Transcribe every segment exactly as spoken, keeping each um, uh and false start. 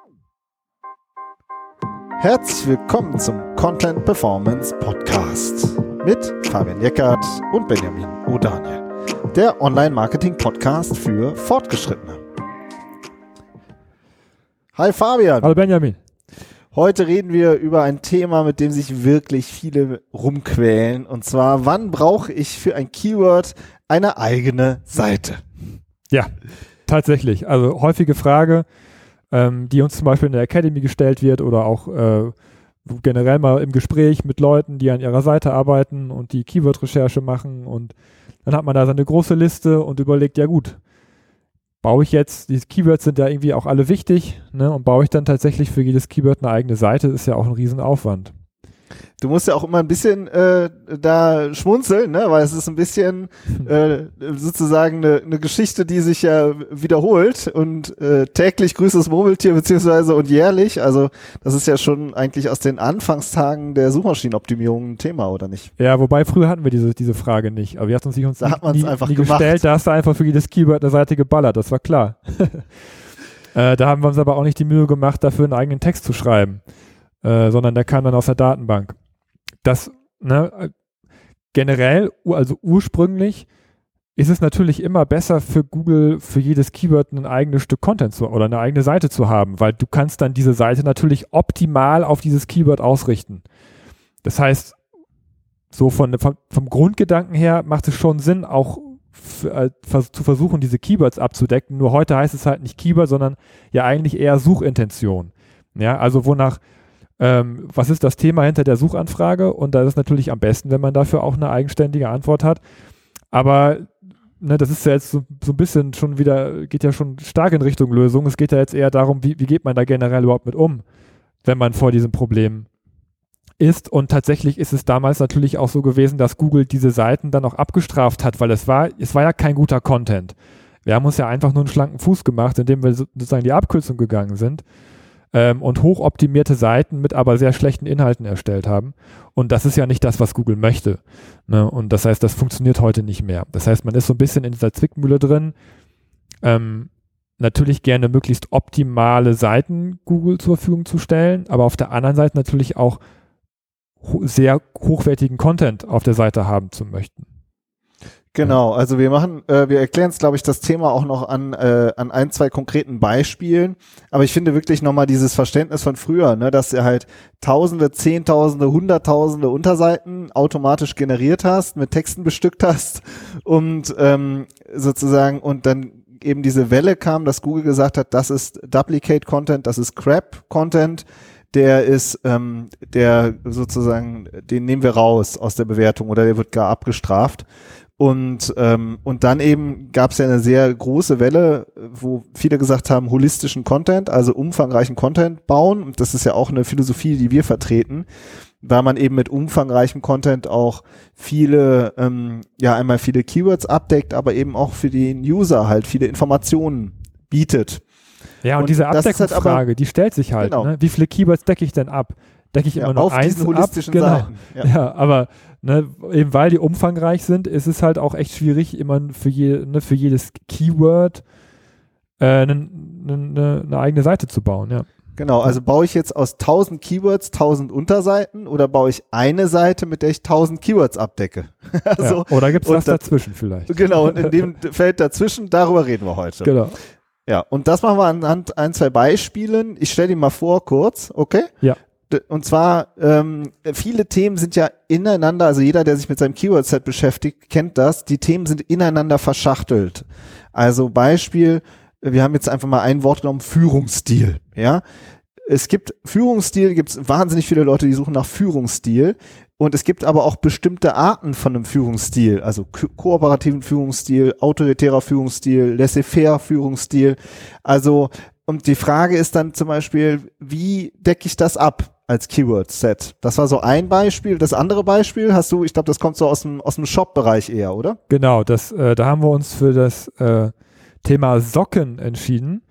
Herzlich willkommen zum Content Performance Podcast mit Fabian Jeckert und Benjamin O'Daniel, der Online-Marketing-Podcast für Fortgeschrittene. Hi Fabian. Hallo Benjamin. Heute reden wir über ein Thema, mit dem sich wirklich viele rumquälen, und zwar, wann brauche ich für ein Keyword eine eigene Seite? Ja, tatsächlich. Also häufige Frage, ähm, die uns zum Beispiel in der Academy gestellt wird oder auch äh, generell mal im Gespräch mit Leuten, die an ihrer Seite arbeiten und die Keyword-Recherche machen, und dann hat man da so eine große Liste und überlegt, ja gut, baue ich jetzt, diese Keywords sind ja irgendwie auch alle wichtig, ne, und baue ich dann tatsächlich für jedes Keyword eine eigene Seite, ist ja auch ein Riesenaufwand. Du musst ja auch immer ein bisschen äh, da schmunzeln, ne? Weil es ist ein bisschen äh, sozusagen eine, eine Geschichte, die sich ja wiederholt und äh, täglich grüßt das Murmeltier beziehungsweise und jährlich. Also das ist ja schon eigentlich aus den Anfangstagen der Suchmaschinenoptimierung ein Thema, oder nicht? Ja, wobei früher hatten wir diese diese Frage nicht, aber wir hatten uns nicht uns da nie, hat man's nie, einfach nie gemacht. gestellt, da hast du einfach für jedes Keyword eine Seite geballert, das war klar. äh, da haben wir uns aber auch nicht die Mühe gemacht, dafür einen eigenen Text zu schreiben. Äh, sondern der kam dann aus der Datenbank. Das, ne, generell, also ursprünglich ist es natürlich immer besser für Google, für jedes Keyword ein eigenes Stück Content zu, oder eine eigene Seite zu haben, weil du kannst dann diese Seite natürlich optimal auf dieses Keyword ausrichten. Das heißt, so von, vom, vom Grundgedanken her macht es schon Sinn, auch für, äh, vers- zu versuchen, diese Keywords abzudecken. Nur heute heißt es halt nicht Keyword, sondern ja eigentlich eher Suchintention. Ja, also wonach Ähm, was ist das Thema hinter der Suchanfrage? Und da ist es natürlich am besten, wenn man dafür auch eine eigenständige Antwort hat. Aber ne, das ist ja jetzt so, so ein bisschen schon wieder, geht ja schon stark in Richtung Lösung. Es geht ja jetzt eher darum, wie, wie geht man da generell überhaupt mit um, wenn man vor diesem Problem ist. Und tatsächlich ist es damals natürlich auch so gewesen, dass Google diese Seiten dann auch abgestraft hat, weil es war, es war ja kein guter Content. Wir haben uns ja einfach nur einen schlanken Fuß gemacht, indem wir sozusagen die Abkürzung gegangen sind. Ähm, und hochoptimierte Seiten mit aber sehr schlechten Inhalten erstellt haben. Und das ist ja nicht das, was Google möchte. Ne? Und das heißt, das funktioniert heute nicht mehr. Das heißt, man ist so ein bisschen in dieser Zwickmühle drin. Ähm, natürlich gerne möglichst optimale Seiten Google zur Verfügung zu stellen, aber auf der anderen Seite natürlich auch ho- sehr hochwertigen Content auf der Seite haben zu möchten. Genau, also wir machen, äh, wir erklären es, glaube ich, das Thema auch noch an äh, an ein, zwei konkreten Beispielen. Aber ich finde wirklich nochmal dieses Verständnis von früher, ne, dass du halt Tausende, Zehntausende, Hunderttausende Unterseiten automatisch generiert hast, mit Texten bestückt hast und ähm, sozusagen und dann eben diese Welle kam, dass Google gesagt hat, das ist Duplicate Content, das ist Crap Content. Der ist, ähm, der sozusagen, den nehmen wir raus aus der Bewertung oder der wird gar abgestraft. Und ähm, und dann eben gab es ja eine sehr große Welle, wo viele gesagt haben, holistischen Content, also umfangreichen Content bauen. Und das ist ja auch eine Philosophie, die wir vertreten, weil man eben mit umfangreichem Content auch viele, ähm, ja einmal viele Keywords abdeckt, aber eben auch für den User halt viele Informationen bietet. Ja, und, und diese Abdeckungsfrage, halt aber, die stellt sich halt. Genau. Ne? Wie viele Keywords decke ich denn ab? Decke ich immer ja, nur auf eins diesen holistischen ab? Genau. Seiten. Ja, ja aber ne, eben weil die umfangreich sind, ist es halt auch echt schwierig, immer für, je, ne, für jedes Keyword äh, ne, ne, eine eigene Seite zu bauen. Ja. Genau, also baue ich jetzt aus tausend Keywords tausend Unterseiten oder baue ich eine Seite, mit der ich tausend Keywords abdecke? also, ja, oder gibt es was da, dazwischen vielleicht? Genau, und in dem Feld dazwischen, darüber reden wir heute. Genau. Ja, und das machen wir anhand ein, zwei Beispielen. Ich stelle die mal vor kurz, okay? Ja. Und zwar, ähm, viele Themen sind ja ineinander, also jeder, der sich mit seinem Keyword-Set beschäftigt, kennt das, die Themen sind ineinander verschachtelt. Also Beispiel, wir haben jetzt einfach mal ein Wort genommen, Führungsstil, ja. Es gibt Führungsstil, gibt es wahnsinnig viele Leute, die suchen nach Führungsstil. Und es gibt aber auch bestimmte Arten von einem Führungsstil, also ko- kooperativen Führungsstil, autoritärer Führungsstil, laissez-faire Führungsstil. Also, und die Frage ist dann zum Beispiel, wie decke ich das ab als Keyword-Set? Das war so ein Beispiel. Das andere Beispiel hast du, ich glaube, das kommt so aus dem, aus dem Shop-Bereich eher, oder? Genau, das, äh, da haben wir uns für das äh, Thema Socken entschieden.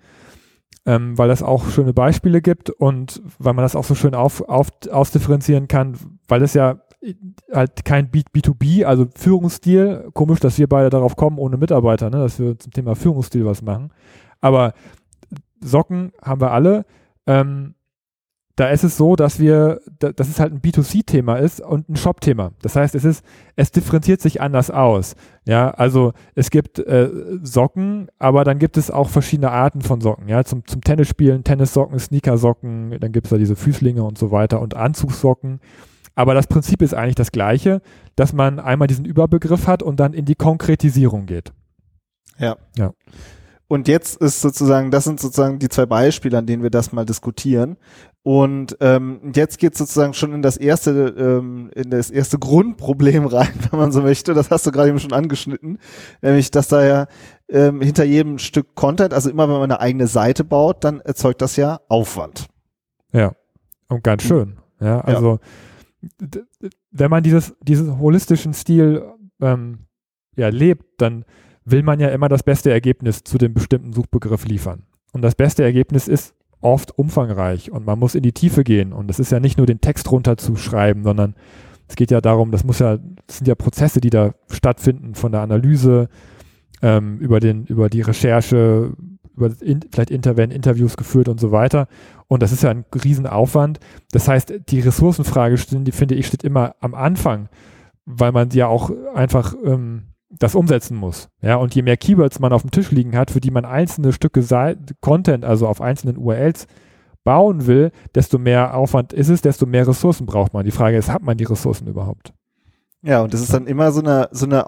Ähm, weil das auch schöne Beispiele gibt und weil man das auch so schön auf, auf, ausdifferenzieren kann, weil das ja halt kein B zwei B, also Führungsstil, komisch, dass wir beide darauf kommen ohne Mitarbeiter, ne, dass wir zum Thema Führungsstil was machen, aber Socken haben wir alle, ähm, da ist es so, dass wir, da, dass es halt ein B zwei C-Thema ist und ein Shop-Thema. Das heißt, es ist, es differenziert sich anders aus. Ja, also es gibt äh, Socken, aber dann gibt es auch verschiedene Arten von Socken. Ja, zum, zum Tennisspielen, Tennissocken, Sneakersocken, dann gibt es da diese Füßlinge und so weiter und Anzugssocken. Aber das Prinzip ist eigentlich das gleiche, dass man einmal diesen Überbegriff hat und dann in die Konkretisierung geht. Ja. Ja. Und jetzt ist sozusagen, das sind sozusagen die zwei Beispiele, an denen wir das mal diskutieren. Und ähm, jetzt geht es sozusagen schon in das erste, ähm, in das erste Grundproblem rein, wenn man so möchte. Das hast du gerade eben schon angeschnitten, nämlich, dass da ja ähm, hinter jedem Stück Content, also immer wenn man eine eigene Seite baut, dann erzeugt das ja Aufwand. Ja. Und ganz schön. Ja, also ja. d- d- wenn man dieses diesen holistischen Stil ähm, ja lebt, dann will man ja immer das beste Ergebnis zu dem bestimmten Suchbegriff liefern. Und das beste Ergebnis ist oft umfangreich und man muss in die Tiefe gehen. Und es ist ja nicht nur den Text runterzuschreiben, sondern es geht ja darum, das muss ja, das sind ja Prozesse, die da stattfinden, von der Analyse ähm, über den, über die Recherche, über das in, vielleicht inter, werden Interviews geführt und so weiter. Und das ist ja ein Riesenaufwand. Das heißt, die Ressourcenfrage, die finde ich, steht immer am Anfang, weil man ja auch einfach ähm, das umsetzen muss. Ja, und je mehr Keywords man auf dem Tisch liegen hat, für die man einzelne Stücke Seite, Content, also auf einzelnen U R Ls bauen will, desto mehr Aufwand ist es, desto mehr Ressourcen braucht man. Die Frage ist, hat man die Ressourcen überhaupt? Ja, und das ist dann immer so eine so eine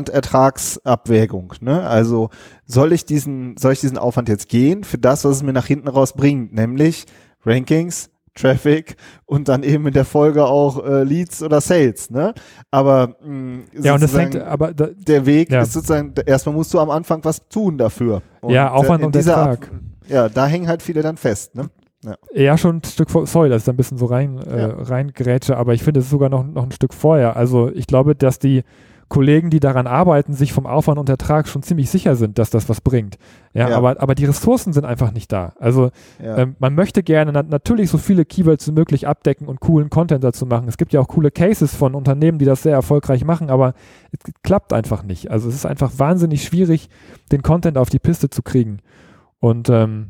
Aufwand-Ertragsabwägung, ne? Also soll ich diesen soll ich diesen Aufwand jetzt gehen für das, was es mir nach hinten raus bringt, nämlich Rankings, Traffic und dann eben in der Folge auch äh, Leads oder Sales, ne? Aber mh, ja, und das hängt, aber da, der Weg ja. ist sozusagen, erstmal musst du am Anfang was tun dafür. Und ja, Aufwand und Ertrag. Ja, da hängen halt viele dann fest, ne? Ja, ja schon ein Stück vor, sorry, dass ich da ein bisschen so rein, äh, ja. reingrätsche, aber ich finde, es ist sogar noch, noch ein Stück vorher. Also ich glaube, dass die Kollegen, die daran arbeiten, sich vom Aufwand und Ertrag schon ziemlich sicher sind, dass das was bringt. Ja, Ja. Aber, aber die Ressourcen sind einfach nicht da. Also ja. ähm, man möchte gerne na natürlich so viele Keywords wie möglich abdecken und coolen Content dazu machen. Es gibt ja auch coole Cases von Unternehmen, die das sehr erfolgreich machen, aber es klappt einfach nicht. Also es ist einfach wahnsinnig schwierig, den Content auf die Piste zu kriegen. Und ähm,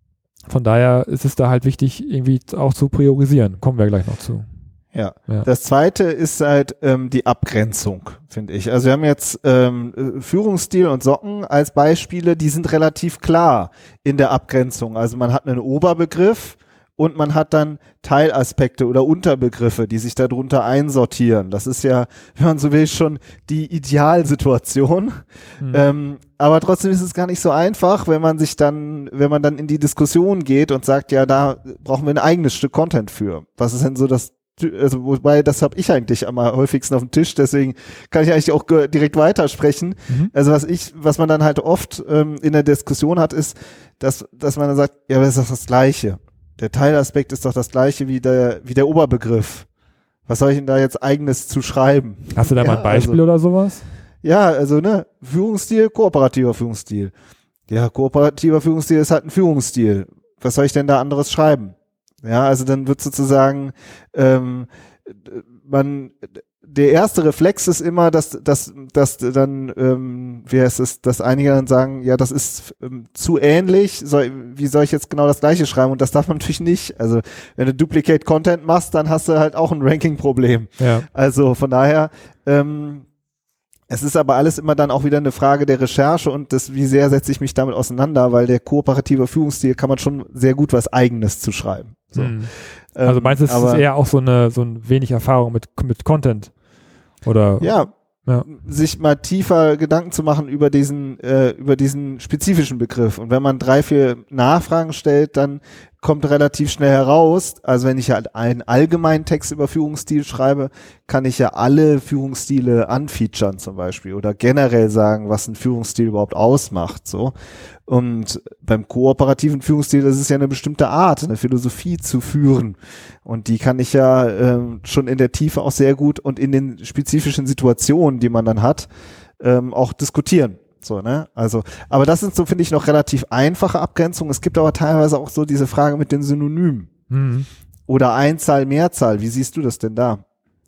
von daher ist es da halt wichtig, irgendwie auch zu priorisieren. Kommen wir gleich noch zu. Ja. Ja. Das zweite ist halt ähm, die Abgrenzung, finde ich. Also wir haben jetzt ähm, Führungsstil und Socken als Beispiele, die sind relativ klar in der Abgrenzung. Also man hat einen Oberbegriff und man hat dann Teilaspekte oder Unterbegriffe, die sich darunter einsortieren. Das ist ja, wenn man so will, schon die Idealsituation. Mhm. Ähm, aber trotzdem ist es gar nicht so einfach, wenn man sich dann, wenn man dann in die Diskussion geht und sagt, ja, da brauchen wir ein eigenes Stück Content für. Was ist denn so das, also wobei, das habe ich eigentlich am häufigsten auf dem Tisch, deswegen kann ich eigentlich auch direkt weitersprechen. Mhm. Also was ich, was man dann halt oft ähm, in der Diskussion hat, ist, dass, dass man dann sagt, ja, aber das ist doch das Gleiche. Der Teilaspekt ist doch das Gleiche wie der, wie der Oberbegriff. Was soll ich denn da jetzt eigenes zu schreiben? Hast du da ja, mal ein Beispiel also, oder sowas? Ja, also ne, Führungsstil, kooperativer Führungsstil. Ja, kooperativer Führungsstil ist halt ein Führungsstil. Was soll ich denn da anderes schreiben? Ja, also dann wird sozusagen ähm, man der erste Reflex ist immer, dass dass dass dann ähm, wie heißt es, dass einige dann sagen, ja, das ist ähm, zu ähnlich, soll, wie soll ich jetzt genau das Gleiche schreiben? Und das darf man natürlich nicht. Also wenn du Duplicate Content machst, dann hast du halt auch ein Ranking-Problem. Ja. Also von daher ähm, es ist aber alles immer dann auch wieder eine Frage der Recherche und des, wie sehr setze ich mich damit auseinander, weil der kooperative Führungsstil kann man schon sehr gut was Eigenes zu schreiben. So. Mhm. Also Ähm, meinst du, es aber, ist eher auch so eine so ein wenig Erfahrung mit mit Content? Oder? Ja, Ja. sich mal tiefer Gedanken zu machen über diesen äh, über diesen spezifischen Begriff. Und wenn man drei, vier Nachfragen stellt, dann kommt relativ schnell heraus, also wenn ich halt einen allgemeinen Text über Führungsstil schreibe, kann ich ja alle Führungsstile anfeaturen zum Beispiel oder generell sagen, was ein Führungsstil überhaupt ausmacht, so. Und beim kooperativen Führungsstil, das ist ja eine bestimmte Art, eine Philosophie zu führen. Und die kann ich ja ähm, schon in der Tiefe auch sehr gut und in den spezifischen Situationen, die man dann hat, ähm, auch diskutieren. So, ne? Also, aber das sind so, finde ich, noch relativ einfache Abgrenzungen. Es gibt aber teilweise auch so diese Frage mit den Synonymen. Mhm. Oder Einzahl, Mehrzahl. Wie siehst du das denn da?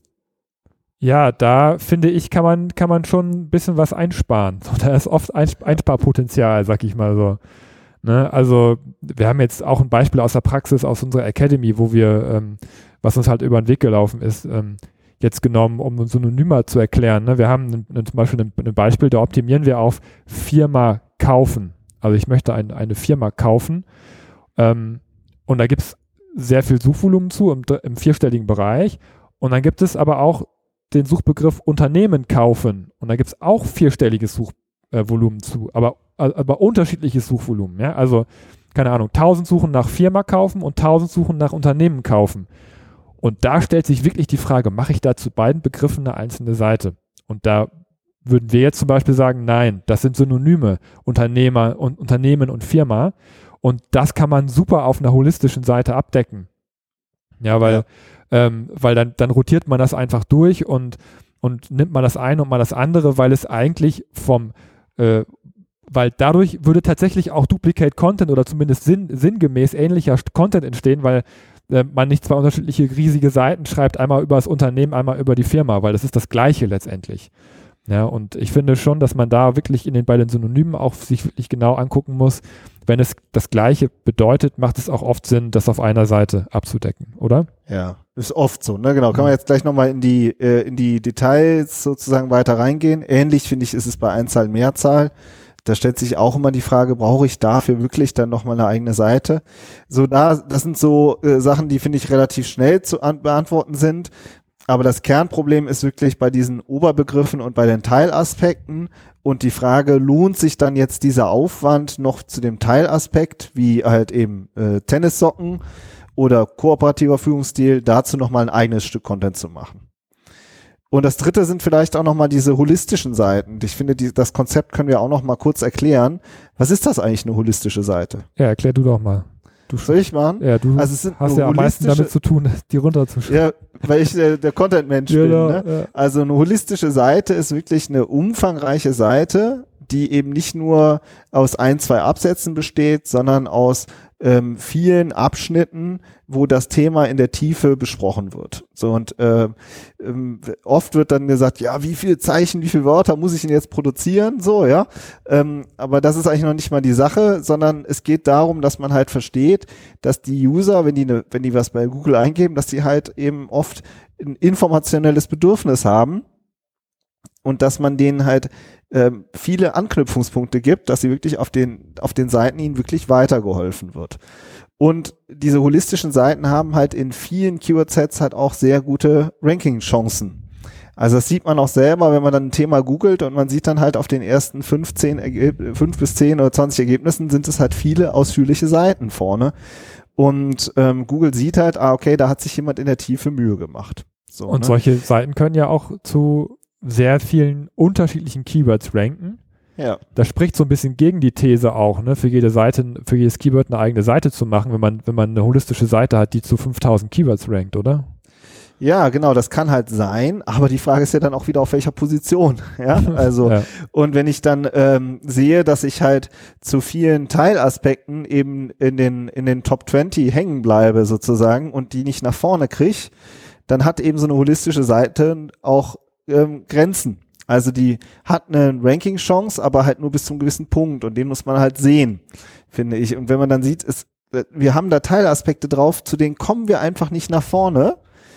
Ja, da finde ich, kann man, kann man schon ein bisschen was einsparen. Da ist oft Einsp- Einsparpotenzial, sag ich mal so. Ne? Also wir haben jetzt auch ein Beispiel aus der Praxis, aus unserer Academy, wo wir, ähm, was uns halt über den Weg gelaufen ist, ähm, jetzt genommen, um Synonyme zu erklären. Ne? Wir haben n, n, zum Beispiel ein, ein Beispiel, da optimieren wir auf Firma kaufen. Also ich möchte ein, eine Firma kaufen ähm, und da gibt es sehr viel Suchvolumen zu im, im vierstelligen Bereich und dann gibt es aber auch den Suchbegriff Unternehmen kaufen und da gibt es auch vierstelliges Suchvolumen äh, zu, aber, aber unterschiedliches Suchvolumen. Ja? Also keine Ahnung, tausend suchen nach Firma kaufen und tausend suchen nach Unternehmen kaufen. Und da stellt sich wirklich die Frage, mache ich da zu beiden Begriffen eine einzelne Seite? Und da würden wir jetzt zum Beispiel sagen, nein, das sind Synonyme, Unternehmer und Unternehmen und Firma. Und das kann man super auf einer holistischen Seite abdecken. Ja, weil, ja. Ähm, weil dann, dann rotiert man das einfach durch und, und nimmt man das eine und mal das andere, weil es eigentlich vom, äh, weil dadurch würde tatsächlich auch Duplicate Content oder zumindest sinn, sinngemäß ähnlicher Content entstehen, weil man nicht zwei unterschiedliche riesige Seiten schreibt, einmal über das Unternehmen, einmal über die Firma, weil das ist das Gleiche letztendlich. Ja, und ich finde schon, dass man da wirklich in den, bei den Synonymen auch sich wirklich genau angucken muss, wenn es das Gleiche bedeutet, macht es auch oft Sinn, das auf einer Seite abzudecken, oder? Ja, ist oft so, ne, genau. Kann man jetzt gleich nochmal in die, äh, in die Details sozusagen weiter reingehen. Ähnlich, finde ich, ist es bei Einzahl, Mehrzahl. Da stellt sich auch immer die Frage, brauche ich dafür wirklich dann nochmal eine eigene Seite? So, da, das sind so äh, Sachen, die finde ich relativ schnell zu an, beantworten sind. Aber das Kernproblem ist wirklich bei diesen Oberbegriffen und bei den Teilaspekten und die Frage, lohnt sich dann jetzt dieser Aufwand noch zu dem Teilaspekt, wie halt eben äh, Tennissocken oder kooperativer Führungsstil, dazu nochmal ein eigenes Stück Content zu machen. Und das dritte sind vielleicht auch nochmal diese holistischen Seiten. Ich finde, die, das Konzept können wir auch noch mal kurz erklären. Was ist das eigentlich, eine holistische Seite? Ja, erklär du doch mal. Du Soll ich machen? Ja, du also es sind hast ja am meisten damit zu tun, die runterzuschreiben. Ja, weil ich äh, der Content-Mensch genau, bin. Ne? Ja. Also eine holistische Seite ist wirklich eine umfangreiche Seite, die eben nicht nur aus ein, zwei Absätzen besteht, sondern aus ähm, vielen Abschnitten, wo das Thema in der Tiefe besprochen wird. So und äh, ähm, oft wird dann gesagt, ja, wie viele Zeichen, wie viele Wörter muss ich denn jetzt produzieren? So, ja. Ähm, aber das ist eigentlich noch nicht mal die Sache, sondern es geht darum, dass man halt versteht, dass die User, wenn die ne, wenn die was bei Google eingeben, dass die halt eben oft ein informationelles Bedürfnis haben. Und dass man denen halt ähm, viele Anknüpfungspunkte gibt, dass sie wirklich auf den auf den Seiten ihnen wirklich weitergeholfen wird. Und diese holistischen Seiten haben halt in vielen Keyword-Sets halt auch sehr gute Ranking-Chancen. Also das sieht man auch selber, wenn man dann ein Thema googelt und man sieht dann halt auf den ersten fünfzehn, fünf bis zehn oder zwanzig Ergebnissen sind es halt viele ausführliche Seiten vorne. Und ähm, Google sieht halt, ah okay, da hat sich jemand in der Tiefe Mühe gemacht. So, und ne? Solche Seiten können ja auch zu sehr vielen unterschiedlichen Keywords ranken. Ja. Das spricht so ein bisschen gegen die These auch, ne, für jede Seite, für jedes Keyword eine eigene Seite zu machen, wenn man, wenn man eine holistische Seite hat, die zu fünftausend Keywords rankt, oder? Ja, genau, das kann halt sein, aber die Frage ist ja dann auch wieder, auf welcher Position, ja, also, ja. Und wenn ich dann ähm, sehe, dass ich halt zu vielen Teilaspekten eben in den, in den Top zwanzig hängen bleibe sozusagen und die nicht nach vorne kriege, dann hat eben so eine holistische Seite auch ähm, Grenzen. Also die hat eine Ranking-Chance, aber halt nur bis zu einem gewissen Punkt und den muss man halt sehen, finde ich. Und wenn man dann sieht, ist, wir haben da Teilaspekte drauf, zu denen kommen wir einfach nicht nach vorne.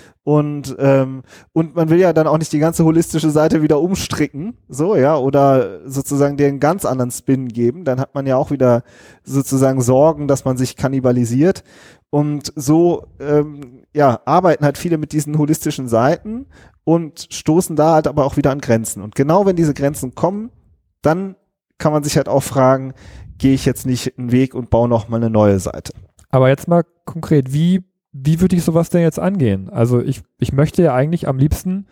Und ähm, und man will ja dann auch nicht die ganze holistische Seite wieder umstricken, so, ja, oder sozusagen dir einen ganz anderen Spin geben, dann hat man ja auch wieder sozusagen Sorgen, dass man sich kannibalisiert. Und so ähm, ja, arbeiten halt viele mit diesen holistischen Seiten und stoßen da halt aber auch wieder an Grenzen. Und genau wenn diese Grenzen kommen, dann kann man sich halt auch fragen, gehe ich jetzt nicht einen Weg und baue noch mal eine neue Seite. Aber jetzt mal konkret, wie Wie würde ich sowas denn jetzt angehen? Also ich, ich möchte ja eigentlich am liebsten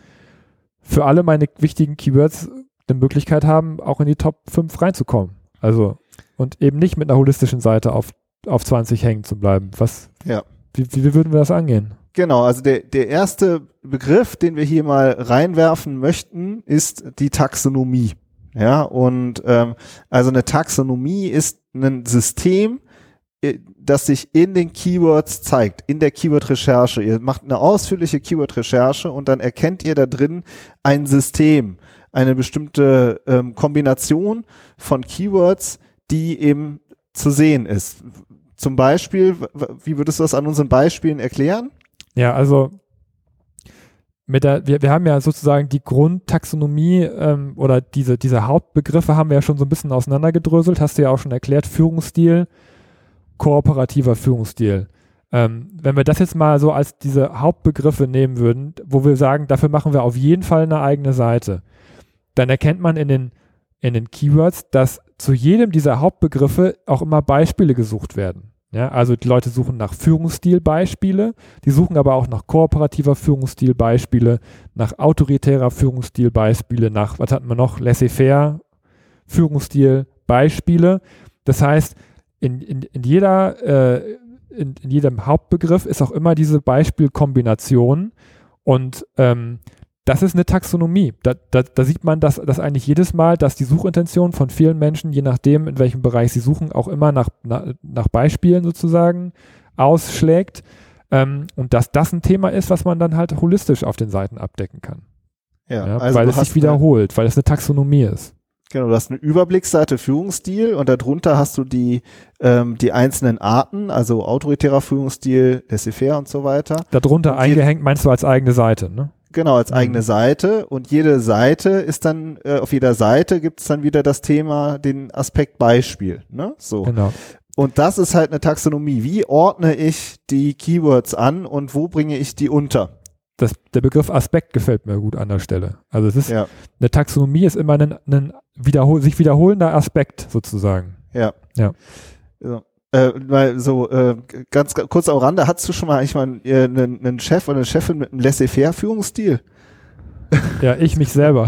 für alle meine wichtigen Keywords eine Möglichkeit haben, auch in die Top fünf reinzukommen. Also und eben nicht mit einer holistischen Seite auf, auf zwanzig hängen zu bleiben. Was, ja. wie, wie würden wir das angehen? Genau, also der, der erste Begriff, den wir hier mal reinwerfen möchten, ist die Taxonomie. Ja, und ähm, also eine Taxonomie ist ein System, das sich in den Keywords zeigt, in der Keyword-Recherche. Ihr macht eine ausführliche Keyword-Recherche und dann erkennt ihr da drin ein System, eine bestimmte ähm, Kombination von Keywords, die eben zu sehen ist. Zum Beispiel, wie würdest du das an unseren Beispielen erklären? Ja, also mit der, wir, wir haben ja sozusagen die Grundtaxonomie ähm, oder diese, diese Hauptbegriffe haben wir ja schon so ein bisschen auseinandergedröselt, hast du ja auch schon erklärt, Führungsstil, kooperativer Führungsstil. Ähm, wenn wir das jetzt mal so als diese Hauptbegriffe nehmen würden, wo wir sagen, dafür machen wir auf jeden Fall eine eigene Seite, dann erkennt man in den, in den Keywords, dass zu jedem dieser Hauptbegriffe auch immer Beispiele gesucht werden. Ja, also die Leute suchen nach Führungsstil-Beispiele, die suchen aber auch nach kooperativer Führungsstil-Beispiele, nach autoritärer Führungsstil-Beispiele, nach, was hatten wir noch, laissez-faire Führungsstil-Beispiele. Das heißt, in, in, in, jeder, äh, in, in jedem Hauptbegriff ist auch immer diese Beispielkombination und ähm, das ist eine Taxonomie. Da, da, da sieht man, dass, dass eigentlich jedes Mal, dass die Suchintention von vielen Menschen, je nachdem, in welchem Bereich sie suchen, auch immer nach, nach, nach Beispielen sozusagen ausschlägt. Ähm, und dass das ein Thema ist, was man dann halt holistisch auf den Seiten abdecken kann. Ja, ja, also weil es sich wiederholt, weil es eine Taxonomie ist. Genau, du hast eine Überblicksseite Führungsstil und darunter hast du die, ähm, die einzelnen Arten, also autoritärer Führungsstil, laissez-faire und so weiter. Darunter und eingehängt meinst du als eigene Seite, ne? Genau, als eigene Seite und jede Seite ist dann, äh, auf jeder Seite gibt es dann wieder das Thema, den Aspekt Beispiel, ne? So. Genau. Und das ist halt eine Taxonomie. Wie ordne ich die Keywords an und wo bringe ich die unter? Das, der Begriff Aspekt gefällt mir gut an der Stelle. Also es ist, ja. eine Taxonomie ist immer ein, ein wiederhol, sich wiederholender Aspekt sozusagen. Ja. Ja. So. Äh, weil so äh, ganz, ganz kurz am Rande, hattest du schon mal eigentlich mal einen, äh, einen, einen Chef oder eine Chefin mit einem laissez-faire Führungsstil? Ja, ich mich selber.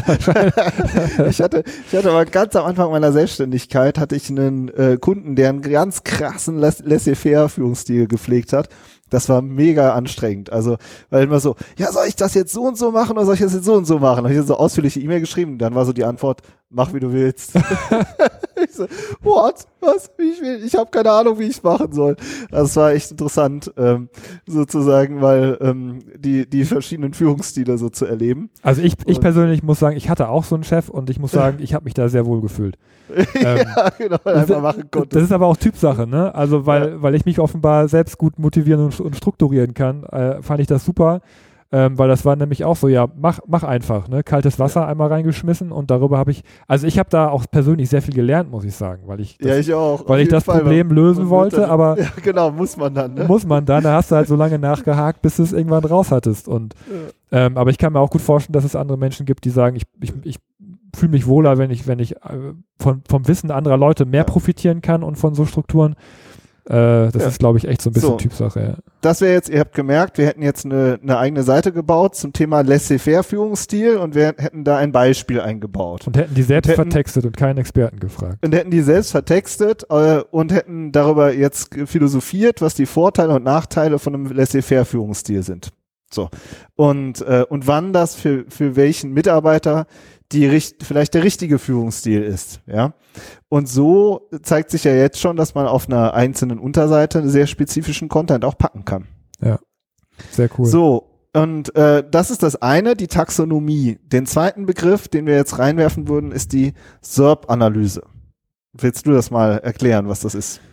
ich hatte, ich hatte aber ganz am Anfang meiner Selbstständigkeit hatte ich einen äh, Kunden, der einen ganz krassen laissez-faire Führungsstil gepflegt hat. Das war mega anstrengend. Also, weil immer so, ja, soll ich das jetzt so und so machen oder soll ich das jetzt so und so machen? Da habe ich so ausführliche E-Mail geschrieben. Dann war so die Antwort, mach wie du willst. Ich so, what? Was? Wie ich will? Ich habe keine Ahnung, wie ich es machen soll. Das war echt interessant, ähm, sozusagen, weil ähm, die die verschiedenen Führungsstile so zu erleben. Also ich, ich persönlich muss sagen, ich hatte auch so einen Chef und ich muss sagen, ich habe mich da sehr wohl gefühlt. ähm, ja, genau, einfach machen konnte. Das ist aber auch Typsache, ne? Also weil, ja. weil ich mich offenbar selbst gut motivieren und, und strukturieren kann, äh, fand ich das super. Ähm, weil das war nämlich auch so, ja, mach, mach einfach, ne? Kaltes Wasser ja. einmal reingeschmissen und darüber habe ich, also ich habe da auch persönlich sehr viel gelernt, muss ich sagen, weil ich das, ja, ich auch, weil ich das Fall, Problem lösen wollte, dann, aber ja, genau, muss man dann, ne? Muss man dann, da hast du halt so lange nachgehakt, bis du es irgendwann raus hattest und ja. ähm, aber ich kann mir auch gut vorstellen, dass es andere Menschen gibt, die sagen, ich, ich, ich fühle mich wohler, wenn ich, wenn ich äh, von, vom Wissen anderer Leute mehr ja. profitieren kann und von so Strukturen. Äh, das ja. ist, glaube ich, echt so ein bisschen so, Typsache. Ja. Das wäre jetzt, ihr habt gemerkt, wir hätten jetzt eine, eine eigene Seite gebaut zum Thema laissez-faire Führungsstil und wir hätten da ein Beispiel eingebaut. Und hätten die selbst und hätten, vertextet und keinen Experten gefragt. Und hätten die selbst vertextet äh, und hätten darüber jetzt philosophiert, was die Vorteile und Nachteile von einem laissez-faire Führungsstil sind. So. Und, äh, und wann das für, für welchen Mitarbeiter die richt- vielleicht der richtige Führungsstil ist, ja. Und so zeigt sich ja jetzt schon, dass man auf einer einzelnen Unterseite einen sehr spezifischen Content auch packen kann. Ja, sehr cool. So, und äh, das ist das eine, die Taxonomie. Den zweiten Begriff, den wir jetzt reinwerfen würden, ist die S E R P-Analyse. Willst du das mal erklären, was das ist?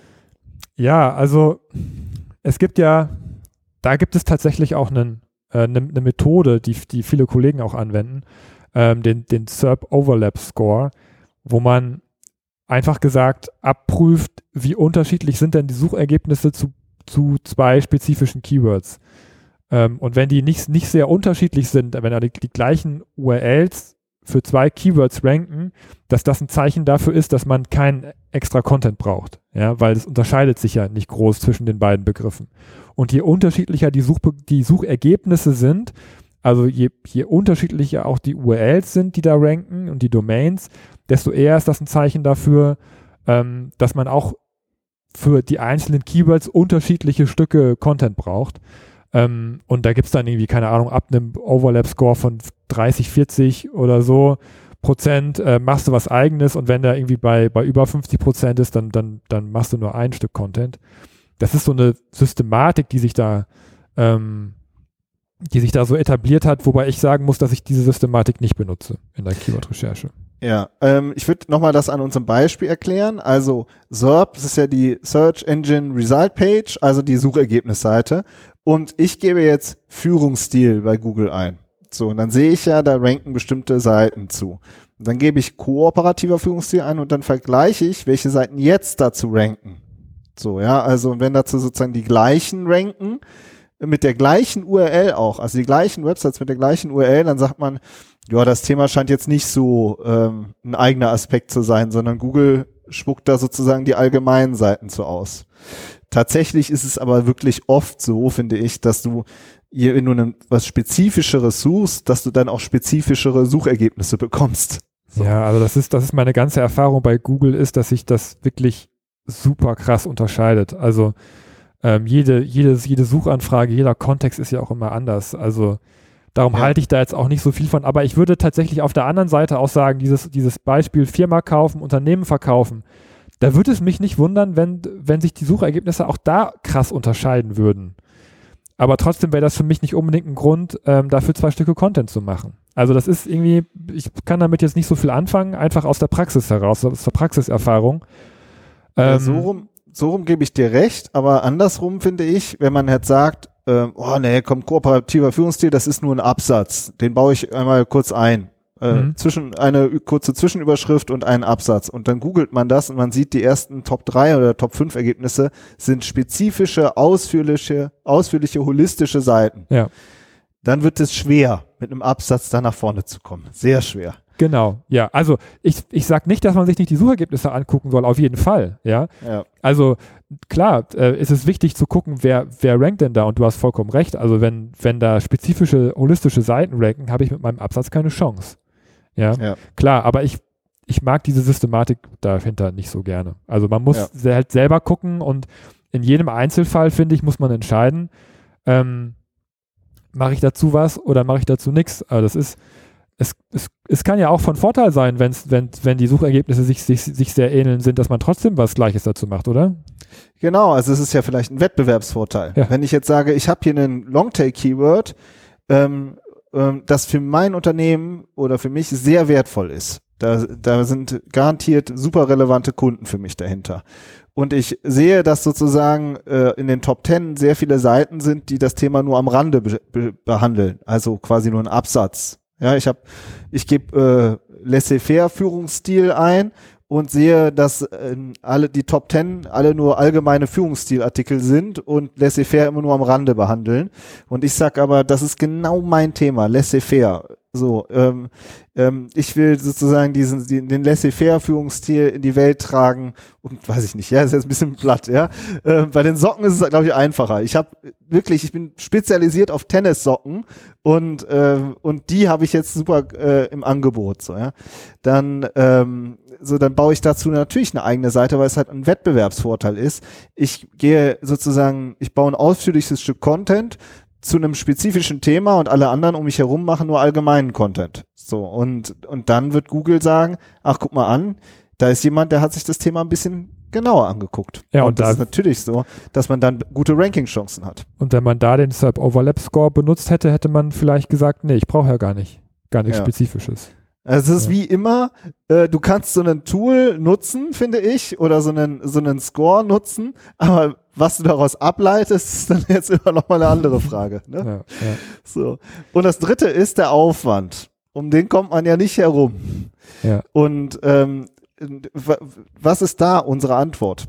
Ja, also es gibt ja, da gibt es tatsächlich auch eine äh, ne, ne Methode, die, die viele Kollegen auch anwenden, ähm, den, den S E R P Overlap Score, wo man einfach gesagt abprüft, wie unterschiedlich sind denn die Suchergebnisse zu, zu zwei spezifischen Keywords. Ähm, und wenn die nicht, nicht sehr unterschiedlich sind, wenn die, die gleichen U R Ls für zwei Keywords ranken, dass das ein Zeichen dafür ist, dass man keinen extra Content braucht. Ja, weil es unterscheidet sich ja nicht groß zwischen den beiden Begriffen. Und je unterschiedlicher die, Such, die Suchergebnisse sind, also je, je unterschiedlicher auch die U R Ls sind, die da ranken und die Domains, desto eher ist das ein Zeichen dafür, ähm, dass man auch für die einzelnen Keywords unterschiedliche Stücke Content braucht. Ähm, und da gibt es dann irgendwie, keine Ahnung, ab einem Overlap-Score von dreißig, vierzig oder so Prozent äh, machst du was Eigenes und wenn der irgendwie bei, bei über fünfzig Prozent ist, dann, dann, dann machst du nur ein Stück Content. Das ist so eine Systematik, die sich da ähm, die sich da so etabliert hat, wobei ich sagen muss, dass ich diese Systematik nicht benutze in der Keyword-Recherche. Ja, ähm, ich würde nochmal das an unserem Beispiel erklären. Also S E R P, das ist ja die Search Engine Result Page, also die Suchergebnisseite. Und ich gebe jetzt Führungsstil bei Google ein. So, und dann sehe ich ja, da ranken bestimmte Seiten zu. Und dann gebe ich kooperativer Führungsstil ein und dann vergleiche ich, welche Seiten jetzt dazu ranken. So, ja, also wenn dazu sozusagen die gleichen ranken, mit der gleichen U R L auch, also die gleichen Websites mit der gleichen U R L, dann sagt man, ja, das Thema scheint jetzt nicht so ähm, ein eigener Aspekt zu sein, sondern Google spuckt da sozusagen die allgemeinen Seiten so aus. Tatsächlich ist es aber wirklich oft so, finde ich, dass du, wenn du ein, was Spezifischeres suchst, dass du dann auch spezifischere Suchergebnisse bekommst. So. Ja, also das ist, das ist meine ganze Erfahrung bei Google ist, dass sich das wirklich super krass unterscheidet. Also ähm, jede, jede, jede Suchanfrage, jeder Kontext ist ja auch immer anders. Also darum ja. halte ich da jetzt auch nicht so viel von. Aber ich würde tatsächlich auf der anderen Seite auch sagen, dieses, dieses Beispiel Firma kaufen, Unternehmen verkaufen, da würde es mich nicht wundern, wenn, wenn sich die Suchergebnisse auch da krass unterscheiden würden. Aber trotzdem wäre das für mich nicht unbedingt ein Grund, ähm, dafür zwei Stücke Content zu machen. Also das ist irgendwie, ich kann damit jetzt nicht so viel anfangen, einfach aus der Praxis heraus, aus der Praxiserfahrung. Ja, Ähm, so rum, so rum gebe ich dir recht, aber andersrum finde ich, wenn man jetzt sagt, ähm, oh nee, kommt kooperativer Führungsstil, das ist nur ein Absatz, den baue ich einmal kurz ein. Äh, mhm. zwischen eine kurze Zwischenüberschrift und einen Absatz. Und dann googelt man das und man sieht, die ersten Top drei oder Top fünf Ergebnisse sind spezifische, ausführliche, ausführliche, holistische Seiten. Ja. Dann wird es schwer, mit einem Absatz da nach vorne zu kommen. Sehr schwer. Genau, ja. Also ich, ich sage nicht, dass man sich nicht die Suchergebnisse angucken soll, auf jeden Fall, ja. ja. Also klar, äh, ist es wichtig zu gucken, wer, wer rankt denn da und du hast vollkommen recht. Also wenn, wenn da spezifische, holistische Seiten ranken, habe ich mit meinem Absatz keine Chance. Ja, ja. Klar, aber ich, ich mag diese Systematik dahinter nicht so gerne. Also man muss ja. halt selber gucken und in jedem Einzelfall, finde ich, muss man entscheiden, ähm, mache ich dazu was oder mache ich dazu nichts. Aber das ist, es, es, es kann ja auch von Vorteil sein, wenn's, wenn, wenn die Suchergebnisse sich, sich, sich sehr ähneln sind, dass man trotzdem was Gleiches dazu macht, oder? Genau, also es ist ja vielleicht ein Wettbewerbsvorteil. Ja. Wenn ich jetzt sage, ich habe hier einen Longtail-Keyword, ähm, das für mein Unternehmen oder für mich sehr wertvoll ist. Da, da sind garantiert super relevante Kunden für mich dahinter. Und ich sehe, dass sozusagen äh, in den Top Ten sehr viele Seiten sind, die das Thema nur am Rande be- be- behandeln. Also quasi nur ein Absatz. Ja, ich habe, ich gebe äh, Laissez-faire Führungsstil ein und sehe, dass äh, alle die Top Ten alle nur allgemeine Führungsstilartikel sind und Laissez-faire immer nur am Rande behandeln. Und ich sag aber, das ist genau mein Thema, Laissez-faire. So, ähm, ähm, ich will sozusagen diesen, den, den Laissez-faire Führungsstil in die Welt tragen und weiß ich nicht, ja, ist jetzt ein bisschen platt, ja. Äh, bei den Socken ist es, glaube ich, einfacher. Ich habe wirklich, ich bin spezialisiert auf Tennissocken und äh, und die habe ich jetzt super äh, im Angebot, so, ja. Dann ähm, so, dann baue ich dazu natürlich eine eigene Seite, weil es halt ein Wettbewerbsvorteil ist. Ich gehe sozusagen, ich baue ein ausführliches Stück Content zu einem spezifischen Thema und alle anderen um mich herum machen nur allgemeinen Content. So, und, und dann wird Google sagen, ach, guck mal an, da ist jemand, der hat sich das Thema ein bisschen genauer angeguckt. Ja, und, und das da ist natürlich so, dass man dann gute Ranking-Chancen hat. Und wenn man da den S E R P-Overlap-Score benutzt hätte, hätte man vielleicht gesagt, nee, ich brauche ja gar nicht, gar nichts ja. Spezifisches. Also es ist ja. wie immer, äh, du kannst so ein Tool nutzen, finde ich, oder so einen, so einen Score nutzen, aber was du daraus ableitest, ist dann jetzt immer noch mal eine andere Frage. Ne? Ja, ja. So. Und das dritte ist der Aufwand. Um den kommt man ja nicht herum. Ja. Und ähm, w- was ist da unsere Antwort?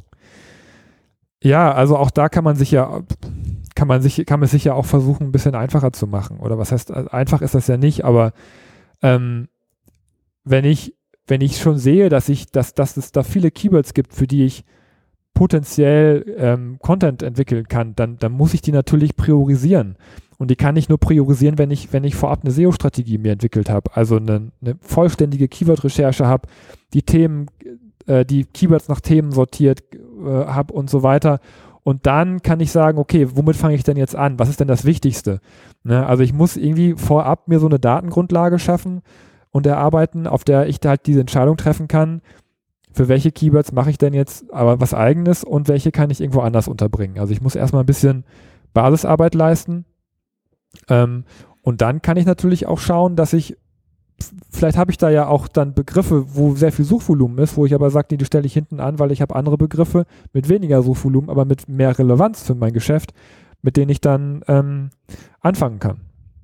Ja, also auch da kann man sich ja, kann man sich, kann man sich ja auch versuchen, ein bisschen einfacher zu machen. Oder was heißt, einfach ist das ja nicht, aber ähm, wenn ich, wenn ich schon sehe, dass ich, dass, dass es da viele Keywords gibt, für die ich potenziell ähm, Content entwickeln kann, dann, dann muss ich die natürlich priorisieren. Und die kann ich nur priorisieren, wenn ich, wenn ich vorab eine S E O-Strategie mir entwickelt habe. Also eine, eine vollständige Keyword-Recherche habe, die Themen, äh, die Keywords nach Themen sortiert äh, habe und so weiter. Und dann kann ich sagen, okay, womit fange ich denn jetzt an? Was ist denn das Wichtigste? Ne? Also ich muss irgendwie vorab mir so eine Datengrundlage schaffen und erarbeiten, auf der ich da halt diese Entscheidung treffen kann, für welche Keywords mache ich denn jetzt aber was Eigenes und welche kann ich irgendwo anders unterbringen. Also ich muss erstmal ein bisschen Basisarbeit leisten ähm, und dann kann ich natürlich auch schauen, dass ich vielleicht habe ich da ja auch dann Begriffe, wo sehr viel Suchvolumen ist, wo ich aber sage, nee, die stelle ich hinten an, weil ich habe andere Begriffe mit weniger Suchvolumen, aber mit mehr Relevanz für mein Geschäft, mit denen ich dann ähm, anfangen kann.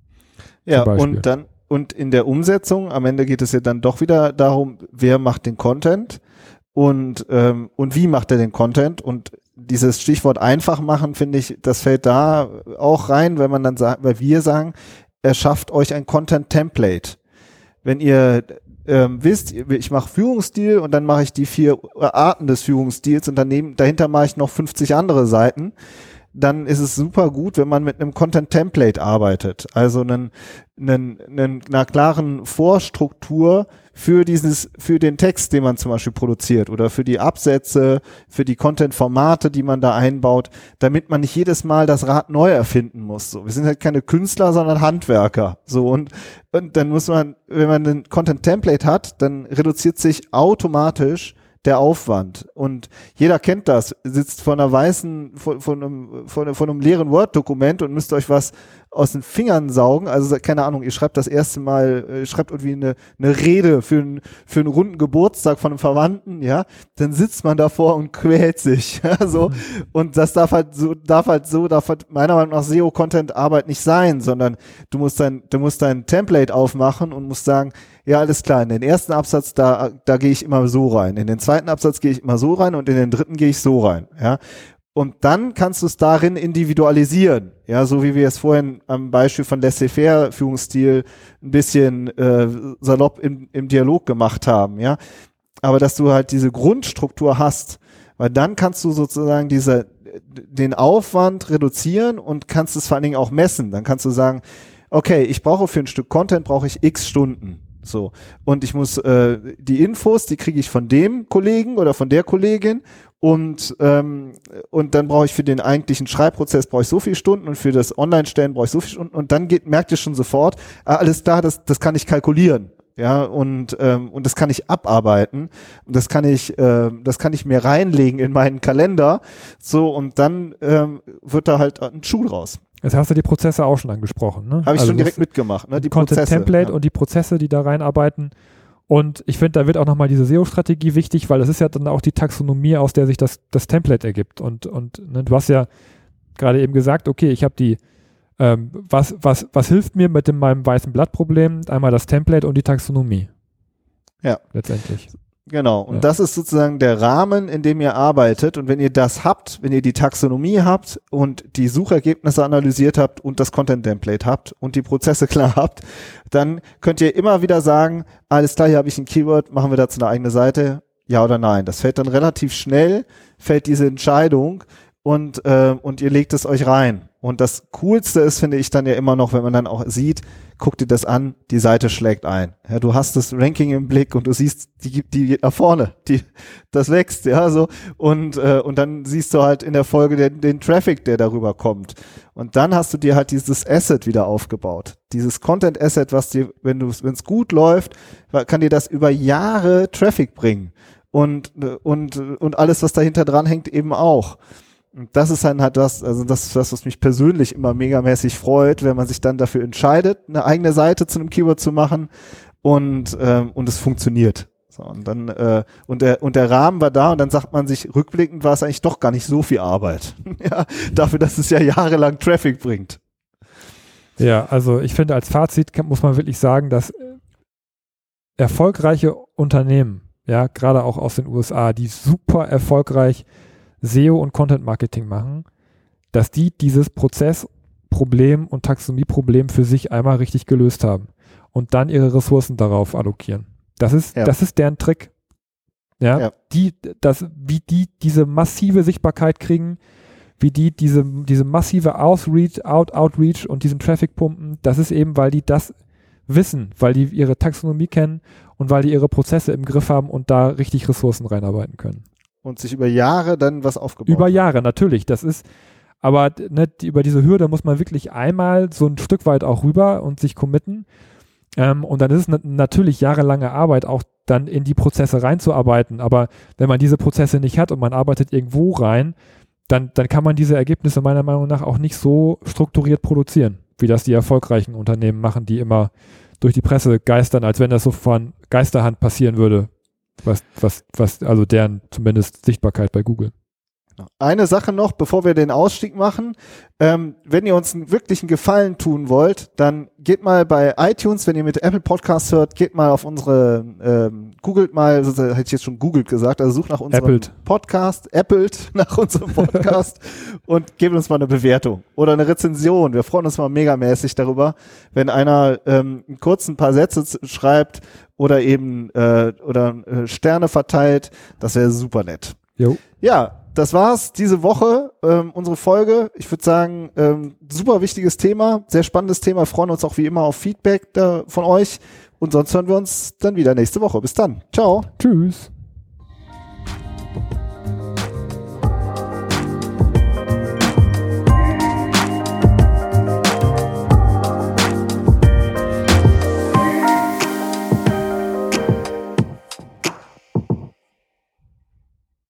Ja, und dann und in der Umsetzung, am Ende geht es ja dann doch wieder darum, wer macht den Content und ähm, und wie macht er den Content, und dieses Stichwort einfach machen, finde ich, das fällt da auch rein, wenn man dann sagt, weil wir sagen, erschafft euch ein Content-Template. Wenn ihr ähm, wisst, ich mache Führungsstil und dann mache ich die vier Arten des Führungsstils und daneben, dahinter mache ich noch fünfzig andere Seiten, dann ist es super gut, wenn man mit einem Content-Template arbeitet. Also einen, einen, einen, einer klaren Vorstruktur für dieses, für den Text, den man zum Beispiel produziert, oder für die Absätze, für die Content-Formate, die man da einbaut, damit man nicht jedes Mal das Rad neu erfinden muss. So, wir sind halt keine Künstler, sondern Handwerker. So, und, und dann muss man, wenn man ein Content-Template hat, dann reduziert sich automatisch der Aufwand. Und jeder kennt das, sitzt vor einer weißen, vor, vor, einem, vor, vor einem leeren Word-Dokument und müsst euch was aus den Fingern saugen. Also keine Ahnung, ihr schreibt das erste Mal, ihr schreibt irgendwie eine, eine Rede für einen, für einen runden Geburtstag von einem Verwandten, ja, dann sitzt man davor und quält sich, ja, so. Und das darf halt so, darf halt so, darf halt meiner Meinung nach S E O-Content-Arbeit nicht sein, sondern du musst dein, du musst dein Template aufmachen und musst sagen, ja, alles klar, in den ersten Absatz, da, da gehe ich immer so rein, in den zweiten Absatz gehe ich immer so rein und in den dritten gehe ich so rein, ja. Und dann kannst du es darin individualisieren, ja, so wie wir es vorhin am Beispiel von Laissez-faire Führungsstil ein bisschen äh, salopp im, im Dialog gemacht haben, ja. Aber dass du halt diese Grundstruktur hast, weil dann kannst du sozusagen diese, den Aufwand reduzieren und kannst es vor allen Dingen auch messen. Dann kannst du sagen, okay, ich brauche für ein Stück Content brauche ich x Stunden. So. Und ich muss äh, die Infos, die kriege ich von dem Kollegen oder von der Kollegin, und ähm, und dann brauche ich für den eigentlichen Schreibprozess brauche ich so viele Stunden und für das Online-Stellen brauche ich so viele Stunden, und dann geht, merkt ihr schon sofort, ah, alles klar, das das kann ich kalkulieren. Ja, und ähm, und das kann ich abarbeiten, und das kann ich äh, das kann ich mir reinlegen in meinen Kalender, so, und dann ähm, wird da halt ein Schuh draus. Jetzt hast du die Prozesse auch schon angesprochen, ne? Habe ich also schon direkt mitgemacht, ne? Die Content Prozesse. Template Ja. Und die Prozesse, die da reinarbeiten. Und ich finde, da wird auch nochmal diese S E O-Strategie wichtig, weil das ist ja dann auch die Taxonomie, aus der sich das, das Template ergibt. Und, und ne, du hast ja gerade eben gesagt, okay, ich habe die, ähm, was, was, was hilft mir mit dem, meinem weißen Blatt-Problem? Einmal das Template und die Taxonomie. Ja. Letztendlich. Genau, und ja. Das ist sozusagen der Rahmen, in dem ihr arbeitet, und wenn ihr das habt, wenn ihr die Taxonomie habt und die Suchergebnisse analysiert habt und das Content-Template habt und die Prozesse klar habt, dann könnt ihr immer wieder sagen, alles klar, hier habe ich ein Keyword, machen wir dazu eine eigene Seite, ja oder nein. Das fällt dann relativ schnell, fällt diese Entscheidung, und äh, und ihr legt es euch rein. Und das Coolste ist, finde ich, dann ja immer noch, wenn man dann auch sieht, guck dir das an, die Seite schlägt ein. Ja, du hast das Ranking im Blick und du siehst, die, die geht nach vorne, die, das wächst, ja, so. Und, äh, und dann siehst du halt in der Folge den, den Traffic, der darüber kommt. Und dann hast du dir halt dieses Asset wieder aufgebaut. Dieses Content Asset, was dir, wenn du, wenn es gut läuft, kann dir das über Jahre Traffic bringen. Und, und, und alles, was dahinter dran hängt, eben auch. Und das ist dann halt das, also das ist das, was mich persönlich immer megamäßig freut, wenn man sich dann dafür entscheidet, eine eigene Seite zu einem Keyword zu machen, und ähm, und es funktioniert. So, und dann äh, und der und der Rahmen war da, und dann sagt man sich, rückblickend war es eigentlich doch gar nicht so viel Arbeit. Ja, dafür, dass es ja jahrelang Traffic bringt. Ja, also ich finde, als Fazit kann, muss man wirklich sagen, dass erfolgreiche Unternehmen, ja, gerade auch aus den U S A, die super erfolgreich S E O und Content Marketing machen, dass die dieses Prozessproblem und Taxonomieproblem für sich einmal richtig gelöst haben und dann ihre Ressourcen darauf allokieren. Das ist, ja. das ist deren Trick. Ja, ja. Die, das, wie die diese massive Sichtbarkeit kriegen, wie die diese, diese massive Outreach, Out, Outreach und diesen Traffic pumpen, das ist eben, weil die das wissen, weil die ihre Taxonomie kennen und weil die ihre Prozesse im Griff haben und da richtig Ressourcen reinarbeiten können. Und sich über Jahre dann was aufgebaut Über hat. Jahre, natürlich. Das ist, aber ne, die, über diese Hürde muss man wirklich einmal so ein Stück weit auch rüber und sich committen. Ähm, und dann ist es na- natürlich jahrelange Arbeit, auch dann in die Prozesse reinzuarbeiten. Aber wenn man diese Prozesse nicht hat und man arbeitet irgendwo rein, dann, dann kann man diese Ergebnisse meiner Meinung nach auch nicht so strukturiert produzieren, wie das die erfolgreichen Unternehmen machen, die immer durch die Presse geistern, als wenn das so von Geisterhand passieren würde, was, was, was, also deren zumindest Sichtbarkeit bei Google. Eine Sache noch, bevor wir den Ausstieg machen. Ähm, wenn ihr uns einen wirklichen Gefallen tun wollt, dann geht mal bei iTunes, wenn ihr mit Apple Podcasts hört, geht mal auf unsere, ähm, googelt mal, also, hätte ich jetzt schon googelt gesagt, also sucht nach unserem Appelt. Podcast, appelt nach unserem Podcast und gebt uns mal eine Bewertung oder eine Rezension. Wir freuen uns mal megamäßig darüber, wenn einer ähm, einen kurzen paar Sätze z- schreibt oder eben äh, oder äh, Sterne verteilt. Das wäre super nett. Jo. Ja, das war's diese Woche, ähm, unsere Folge. Ich würde sagen, ähm, super wichtiges Thema, sehr spannendes Thema. Wir freuen uns auch wie immer auf Feedback da von euch. Und sonst hören wir uns dann wieder nächste Woche. Bis dann. Ciao. Tschüss.